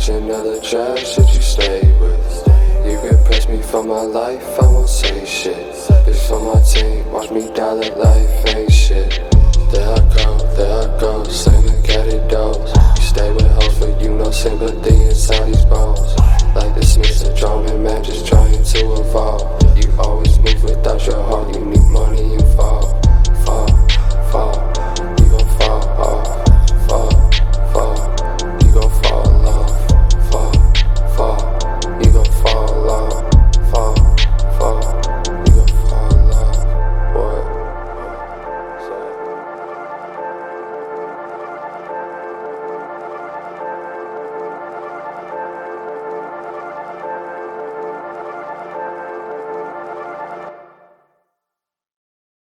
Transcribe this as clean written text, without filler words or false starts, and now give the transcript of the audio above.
catch another trash if you stay with. You can press me for my life, I won't say shit. Bitch for my team, watch me die like life ain't shit. There I go, slinging catty doors. You stay with hoes for you, no sympathy inside these bones. Like the Smiths, a drum and man just trying to evolve.